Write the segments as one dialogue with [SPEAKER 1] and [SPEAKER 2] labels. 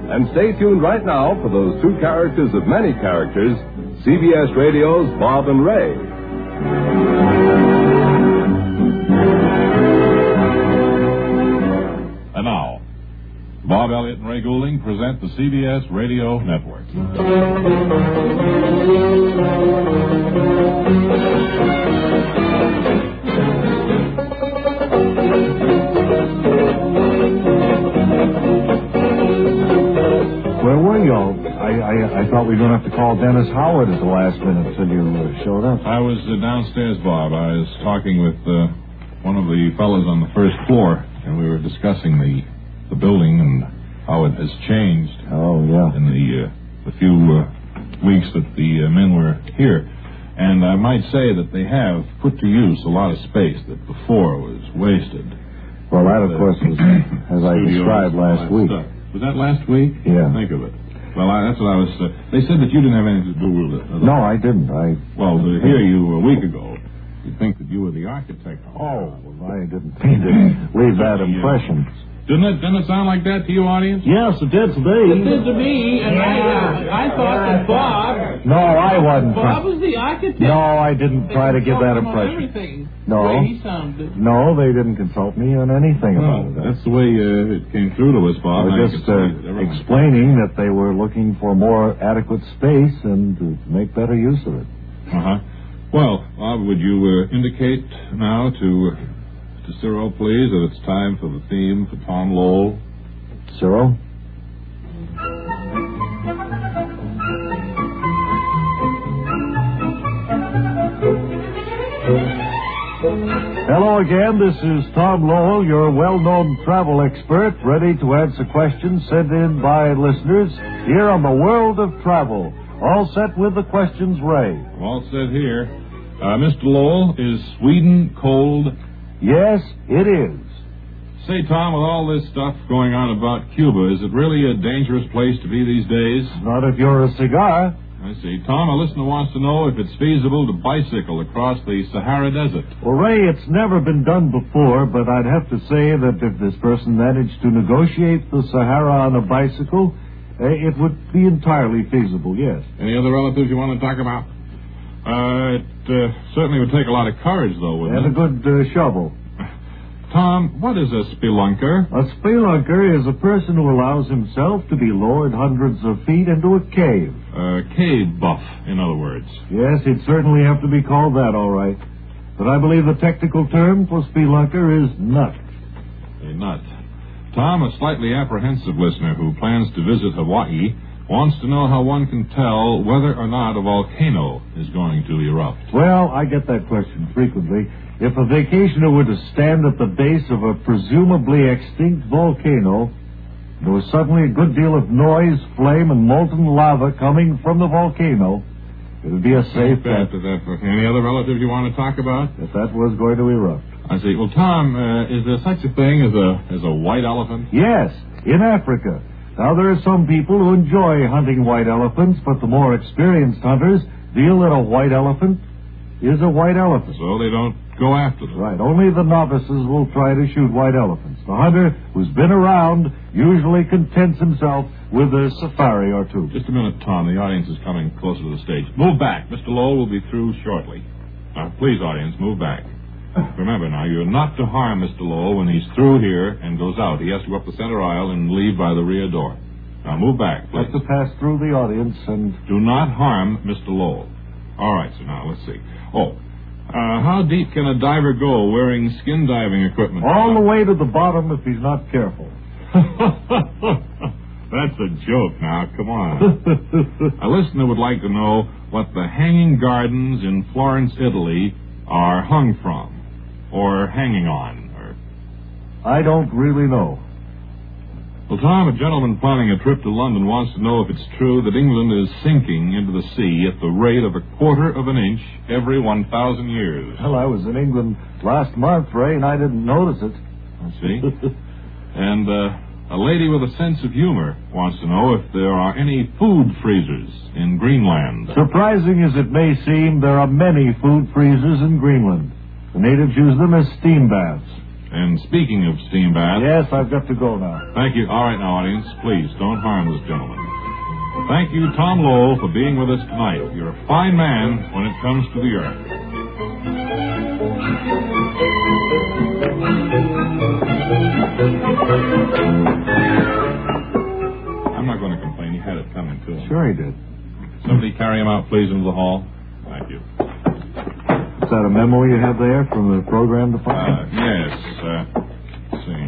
[SPEAKER 1] And stay tuned right now for those two characters of many characters, CBS Radio's Bob and Ray.
[SPEAKER 2] And now, Bob Elliott and Ray Goulding present the CBS Radio Network.
[SPEAKER 3] Where were you all? I thought we were going to have to call Dennis Howard at the last minute until you showed up.
[SPEAKER 2] I was downstairs, Bob. I was talking with one of the fellows on the first floor, and we were discussing the building and how it has changed.
[SPEAKER 3] Oh, yeah.
[SPEAKER 2] In the few weeks that the men were here. And I might say that they have put to use a lot of space that before was wasted.
[SPEAKER 3] Well, that, of course, was as I described last week.
[SPEAKER 2] Stuff. Was that last week?
[SPEAKER 3] Yeah.
[SPEAKER 2] Think of it. Well, that's what I was... they said that you didn't have anything to do with it.
[SPEAKER 3] No, I didn't.
[SPEAKER 2] Well, to hear you a week ago, you'd think that you were the architect.
[SPEAKER 3] Oh, well, I didn't mean to leave that impression.
[SPEAKER 2] Didn't it sound like that to you, audience?
[SPEAKER 3] Yes, it did to me.
[SPEAKER 4] It did to me, and I thought that Bob...
[SPEAKER 3] No, I wasn't.
[SPEAKER 4] Bob was the architect.
[SPEAKER 3] No, I didn't try to give that impression.
[SPEAKER 4] Everything.
[SPEAKER 3] No.
[SPEAKER 4] The way he sounded.
[SPEAKER 3] No, they didn't consult me on anything about it.
[SPEAKER 2] That's the way it came through to us, Bob.
[SPEAKER 3] I was just explaining that they were looking for more adequate space and to make better use of it.
[SPEAKER 2] Uh-huh. Well, Bob, would you indicate now to Cyril, please, that it's time for the theme for Tom Lowell?
[SPEAKER 3] Cyril? Hello again, this is Tom Lowell, your well-known travel expert, ready to answer questions sent in by listeners here on the World of Travel. All set with the questions, Ray.
[SPEAKER 2] All set here. Mr. Lowell, is Sweden cold?
[SPEAKER 3] Yes, it is.
[SPEAKER 2] Say, Tom, with all this stuff going on about Cuba, is it really a dangerous place to be these days?
[SPEAKER 3] Not if you're a cigar.
[SPEAKER 2] I see. Tom, a listener wants to know if it's feasible to bicycle across the Sahara Desert.
[SPEAKER 3] Well, Ray, it's never been done before, but I'd have to say that if this person managed to negotiate the Sahara on a bicycle, it would be entirely feasible, yes.
[SPEAKER 2] Any other relatives you want to talk about? It certainly would take a lot of courage, though, wouldn't it?
[SPEAKER 3] And a good shovel.
[SPEAKER 2] Tom, what is a spelunker?
[SPEAKER 3] A spelunker is a person who allows himself to be lowered hundreds of feet into a cave.
[SPEAKER 2] A cave buff, in other words.
[SPEAKER 3] Yes, he'd certainly have to be called that, all right. But I believe the technical term for spelunker is nut.
[SPEAKER 2] A nut. Tom, a slightly apprehensive listener who plans to visit Hawaii, wants to know how one can tell whether or not a volcano is going to erupt.
[SPEAKER 3] Well, I get that question frequently. If a vacationer were to stand at the base of a presumably extinct volcano, there was suddenly a good deal of noise, flame, and molten lava coming from the volcano, it would be a safe bet.
[SPEAKER 2] Any other relatives you want to talk about?
[SPEAKER 3] If that was going to erupt.
[SPEAKER 2] I see. Well, Tom, is there such a thing as a white elephant?
[SPEAKER 3] Yes, in Africa. Now, there are some people who enjoy hunting white elephants, but the more experienced hunters feel that a white elephant is a white elephant.
[SPEAKER 2] So they don't go after them.
[SPEAKER 3] Right. Only the novices will try to shoot white elephants. The hunter who's been around usually contents himself with a safari or two.
[SPEAKER 2] Just a minute, Tom. The audience is coming closer to the stage. Move back. Mr. Lowell will be through shortly. Now, please, audience, move back. Remember, now, you're not to harm Mr. Lowell when he's through here and goes out. He has to go up the center aisle and leave by the rear door. Now, move back, please.
[SPEAKER 3] Have to pass through the audience and...
[SPEAKER 2] Do not harm Mr. Lowell. All right, so now, let's see. How deep can a diver go wearing skin diving equipment?
[SPEAKER 3] All the way to the bottom if he's not careful.
[SPEAKER 2] That's a joke now, come on. A listener would like to know what the Hanging Gardens in Florence, Italy are hung from, or hanging on, or...
[SPEAKER 3] I don't really know.
[SPEAKER 2] Well, Tom, a gentleman planning a trip to London wants to know if it's true that England is sinking into the sea at the rate of 1/4 of an inch every 1,000 years.
[SPEAKER 3] Well, I was in England last month, Ray, and I didn't notice it.
[SPEAKER 2] I see. And a lady with a sense of humor wants to know if there are any food freezers in Greenland.
[SPEAKER 3] Surprising as it may seem, there are many food freezers in Greenland. The natives use them as steam baths.
[SPEAKER 2] And speaking of steam baths...
[SPEAKER 3] Yes, I've got to go now.
[SPEAKER 2] Thank you. All right, now, audience, please, don't harm this gentleman. Thank you, Tom Lowell, for being with us tonight. You're a fine man when it comes to the earth. I'm not going to complain. He had it coming to him.
[SPEAKER 3] Sure he did.
[SPEAKER 2] Somebody carry him out, please, into the hall. Thank you.
[SPEAKER 3] Is that a memo you have there from the program department?
[SPEAKER 2] Yes. Let's see.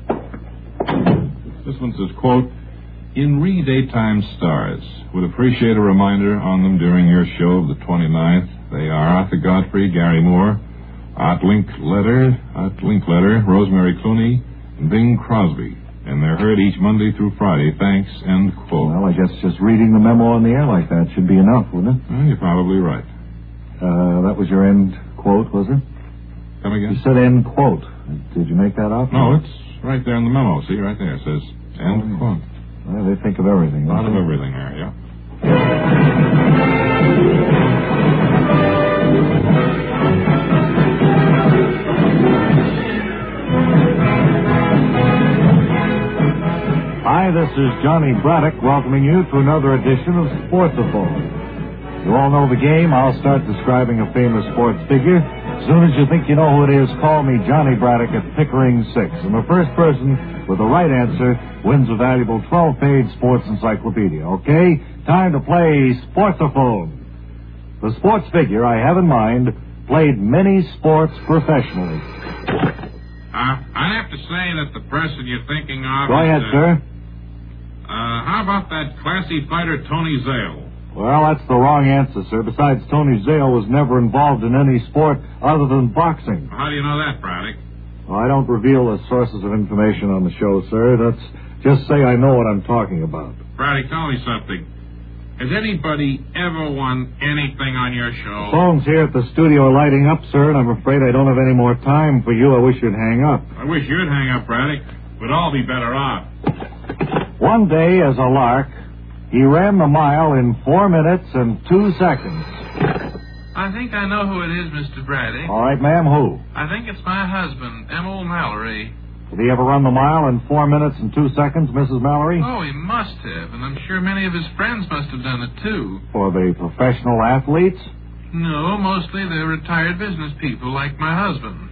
[SPEAKER 2] This one says, quote, "In Daytime Stars, would appreciate a reminder on them during your show of the 29th. They are Arthur Godfrey, Gary Moore, Art Linkletter, Rosemary Clooney, and Bing Crosby. And they're heard each Monday through Friday. Thanks," end quote.
[SPEAKER 3] Well, I guess just reading the memo on the air like that should be enough, wouldn't it?
[SPEAKER 2] Well, you're probably right.
[SPEAKER 3] That was your end quote, was it?
[SPEAKER 2] Come again?
[SPEAKER 3] You said end quote. Did you make that up?
[SPEAKER 2] No, it's right there in the memo. See, right there. It says end quote.
[SPEAKER 3] Well, they think of everything.
[SPEAKER 2] A lot of everything there, yeah.
[SPEAKER 3] Hi, this is Johnny Braddock welcoming you to another edition of Sportsaphone. You all know the game. I'll start describing a famous sports figure. As soon as you think you know who it is, call me Johnny Braddock at Pickering 6. And the first person with the right answer wins a valuable 12-page sports encyclopedia. Okay? Time to play Sportsaphone. The sports figure I have in mind played many sports professionally.
[SPEAKER 5] I'd have to say that the person you're thinking of...
[SPEAKER 3] Go ahead, sir.
[SPEAKER 5] How about that classy fighter Tony Zale?
[SPEAKER 3] Well, that's the wrong answer, sir. Besides, Tony Zale was never involved in any sport other than boxing.
[SPEAKER 5] How do you know that, Braddock?
[SPEAKER 3] Well, I don't reveal the sources of information on the show, sir. That's just say I know what I'm talking about.
[SPEAKER 5] Braddock, tell me something. Has anybody ever won anything on your show?
[SPEAKER 3] Phones here at the studio are lighting up, sir, and I'm afraid I don't have any more time for you. I wish you'd hang up.
[SPEAKER 5] I wish you'd hang up, Braddock. We'd all be better off.
[SPEAKER 3] One day, as a lark, he ran the mile in 4 minutes and 2 seconds.
[SPEAKER 6] I think I know who it is, Mr. Braddock.
[SPEAKER 3] All right, ma'am, who?
[SPEAKER 6] I think it's my husband, Emil Mallory.
[SPEAKER 3] Did he ever run the mile in 4 minutes and 2 seconds, Mrs. Mallory?
[SPEAKER 6] Oh, he must have, and I'm sure many of his friends must have done it, too.
[SPEAKER 3] For the professional athletes?
[SPEAKER 6] No, mostly they're retired business people, like my husband.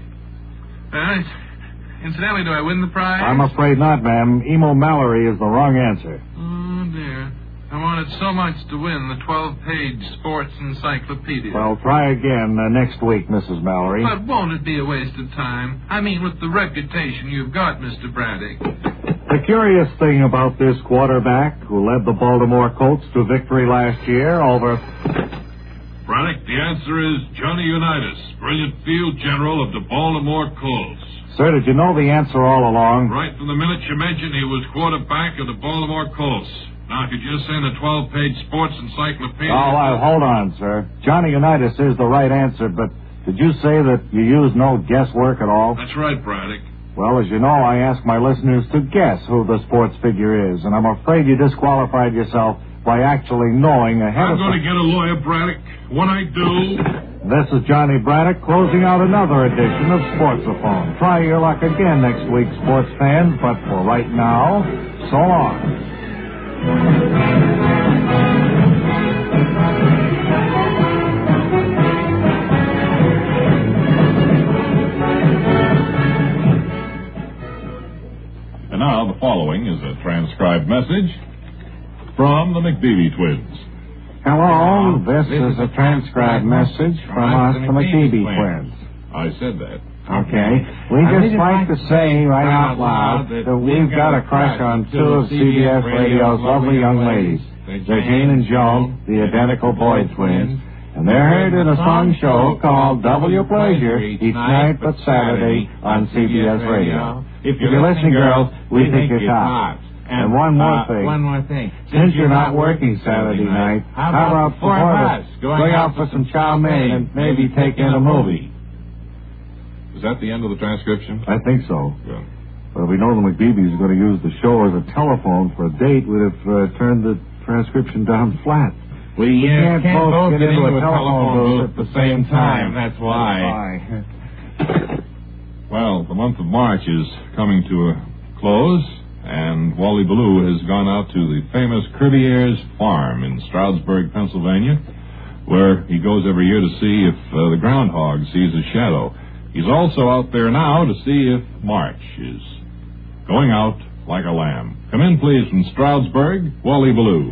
[SPEAKER 6] Incidentally, do I win the prize?
[SPEAKER 3] I'm afraid not, ma'am. Emil Mallory is the wrong answer.
[SPEAKER 6] Oh, dear. I wanted so much to win the 12-page sports encyclopedia.
[SPEAKER 3] Well, try again next week, Mrs. Mallory.
[SPEAKER 6] But won't it be a waste of time? I mean, with the reputation you've got, Mr. Braddock.
[SPEAKER 3] The curious thing about this quarterback who led the Baltimore Colts to victory last year over...
[SPEAKER 5] Braddock, the answer is Johnny Unitas, brilliant field general of the Baltimore Colts.
[SPEAKER 3] Sir, did you know the answer all along?
[SPEAKER 5] Right from the minute you mentioned he was quarterback of the Baltimore Colts. Now, could you send a 12-page sports encyclopedia?
[SPEAKER 3] Oh, hold on, sir. Johnny Unitas is the right answer, but did you say that you use no guesswork at all?
[SPEAKER 5] That's right, Braddock.
[SPEAKER 3] Well, as you know, I ask my listeners to guess who the sports figure is, and I'm afraid you disqualified yourself by actually knowing ahead
[SPEAKER 5] I'm going to get a lawyer, Braddock. When I do...
[SPEAKER 3] This is Johnny Braddock closing out another edition of Sportsaphone. Try your luck again next week, sports fans, but for right now, so long.
[SPEAKER 2] And now the following is a transcribed message from the McBeebe twins.
[SPEAKER 3] Hello, this is a transcribed message from us, the McBeebe twins.
[SPEAKER 2] I said that.
[SPEAKER 3] Okay. We'd just like to say right out loud that we've got a crush on two of CBS Radio's lovely young ladies. They're Jane and Joan, the identical Boyd twins, and they're heard in a song show called Double Your Pleasure each night but Saturday on CBS Radio. If you're listening, girls, we think you're tops. And one more thing. Since you're not working Saturday night, how about the four of us going out for some chow mein and maybe take in a movie?
[SPEAKER 2] Is that the end of the transcription?
[SPEAKER 3] I think so.
[SPEAKER 2] Good.
[SPEAKER 3] But if we know the McBeebe's are going to use the show as a telephone for a date, we'd have turned the transcription down flat.
[SPEAKER 7] We can't both get into a telephone booth at the same time. That's why.
[SPEAKER 2] Well, the month of March is coming to a close, and Wally Ballou has gone out to the famous Curbier's Farm in Stroudsburg, Pennsylvania, where he goes every year to see if the groundhog sees a shadow. He's also out there now to see if March is going out like a lamb. Come in, please, from Stroudsburg, Wally Ballou.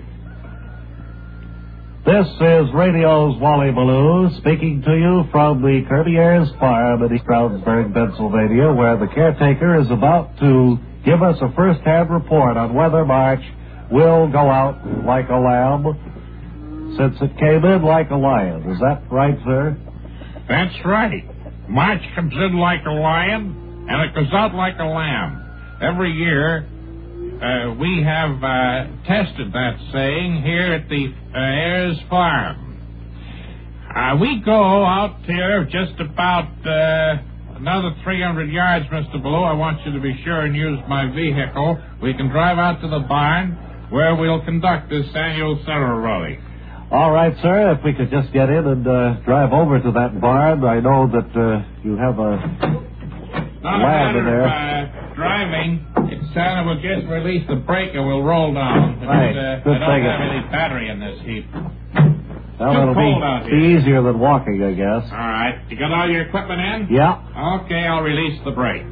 [SPEAKER 3] This is radio's Wally Ballou speaking to you from the Curbier's Farm in Stroudsburg, Pennsylvania, where the caretaker is about to give us a first-hand report on whether March will go out like a lamb, since it came in like a lion. Is that right, sir?
[SPEAKER 8] That's right. March comes in like a lion, and it goes out like a lamb. Every year, we have tested that saying here at the Ayers Farm. We go out here just about another 300 yards, Mr. Ballou. I want you to be sure and use my vehicle. We can drive out to the barn where we'll conduct this annual ceremony.
[SPEAKER 3] All right, sir, if we could just get in and drive over to that barn. I know that you have a lamb in there.
[SPEAKER 8] Driving, Santa will just release the brake and we'll roll down.
[SPEAKER 3] Right, good
[SPEAKER 8] I don't
[SPEAKER 3] thing.
[SPEAKER 8] have any battery in this heap.
[SPEAKER 3] Well, it'll be easier than walking, I guess.
[SPEAKER 8] All right. You got all your equipment in?
[SPEAKER 3] Yeah.
[SPEAKER 8] Okay, I'll release the brake.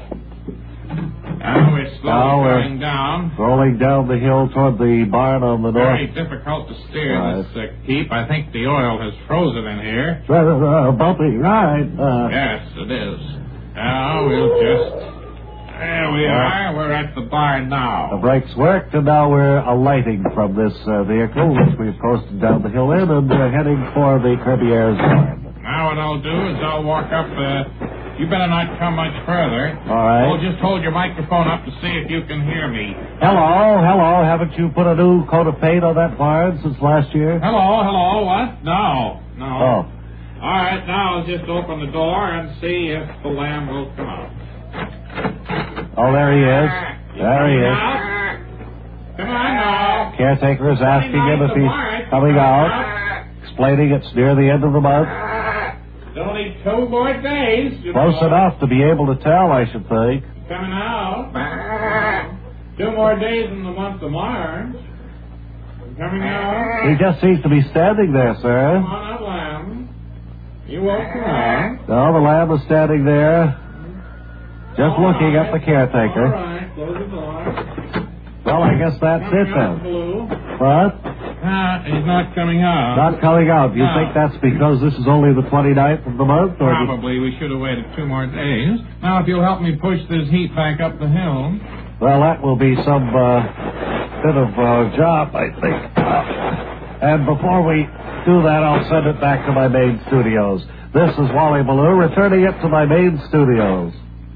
[SPEAKER 8] Now we're slowly going down.
[SPEAKER 3] Rolling down the hill toward the barn on the north.
[SPEAKER 8] Very difficult to steer this heap. I think the oil has frozen in here.
[SPEAKER 3] It's rather bumpy, right?
[SPEAKER 8] Yes, it is. Now we'll just... There we are. We're at the barn now.
[SPEAKER 3] The brakes worked, and now we're alighting from this vehicle, which we've coasted down the hill in, and heading for the Curbier's barn.
[SPEAKER 8] Now what I'll do is I'll walk up. You better not come much further.
[SPEAKER 3] All right.
[SPEAKER 8] Oh, just hold your microphone up to see if you can hear me.
[SPEAKER 3] Hello. Haven't you put a new coat of paint on that barn since last year?
[SPEAKER 8] Hello. What? No.
[SPEAKER 3] Oh.
[SPEAKER 8] All right. Now I'll just open the door and see if the lamb will come out.
[SPEAKER 3] Oh, there he is. There he is.
[SPEAKER 8] Come on now.
[SPEAKER 3] Caretaker is asking him if he's coming out, explaining it's near the end of the month.
[SPEAKER 8] It's only 2 more days.
[SPEAKER 3] Close enough to be able to tell, I should think.
[SPEAKER 8] Coming out. 2 more days in the month of March. Coming out.
[SPEAKER 3] He just seems to be standing there, sir.
[SPEAKER 8] Come on, lamb. You won't come out.
[SPEAKER 3] No, the lamb is standing there, just looking at the caretaker.
[SPEAKER 8] All right, close the door.
[SPEAKER 3] Well, I guess that's it then. What?
[SPEAKER 8] He's not coming out.
[SPEAKER 3] Not coming out. Do you think that's because this is only the 29th of the month? Or
[SPEAKER 8] probably. We should have waited 2 more days. Now, if you'll help me push this heat back up the hill.
[SPEAKER 3] Well, that will be some bit of job, I think. And before we do that, I'll send it back to my main studios. This is Wally Ballou, returning it to my main studios.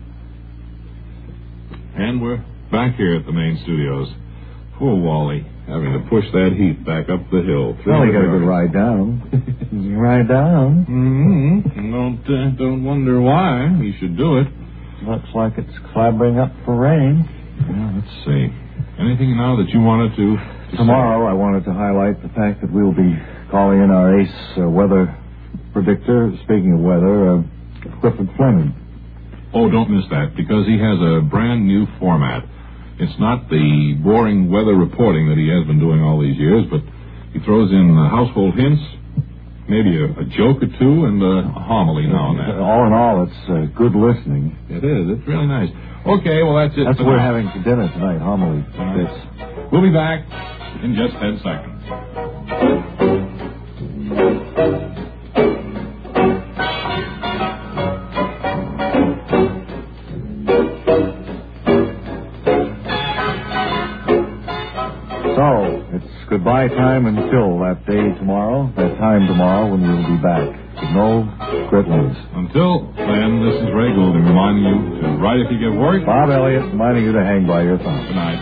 [SPEAKER 2] And we're back here at the main studios. Poor Wally, having to push that heat back up the hill.
[SPEAKER 3] Well, he got a good ride down. Ride down?
[SPEAKER 2] Mm-hmm. Don't wonder why. He should do it.
[SPEAKER 3] Looks like it's clambering up for rain.
[SPEAKER 2] Well, let's see. Anything now that you wanted to
[SPEAKER 3] Tomorrow, I wanted to highlight the fact that we'll be calling in our ace weather predictor. Speaking of weather, Clifford Fleming.
[SPEAKER 2] Oh, don't miss that, because he has a brand new format. It's not the boring weather reporting that he has been doing all these years, but he throws in household hints, maybe a joke or two, and a homily now and then.
[SPEAKER 3] All in all, it's good listening.
[SPEAKER 2] It is. It's really nice. Okay, well, that's it.
[SPEAKER 3] That's what we're having for dinner tonight, homily.
[SPEAKER 2] We'll be back in just 10 seconds.
[SPEAKER 3] So, it's goodbye time until that day tomorrow, that time tomorrow when we'll be back. With no Gritlings.
[SPEAKER 2] Until then, this is Ray Goulding reminding you to write if you get work.
[SPEAKER 3] Bob Elliott reminding you to hang by your thumb.
[SPEAKER 2] Good night.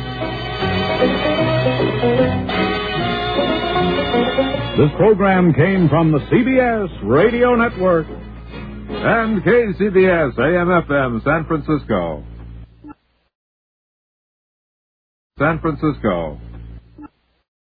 [SPEAKER 1] This program came from the CBS Radio Network and KCBS AM/FM San Francisco.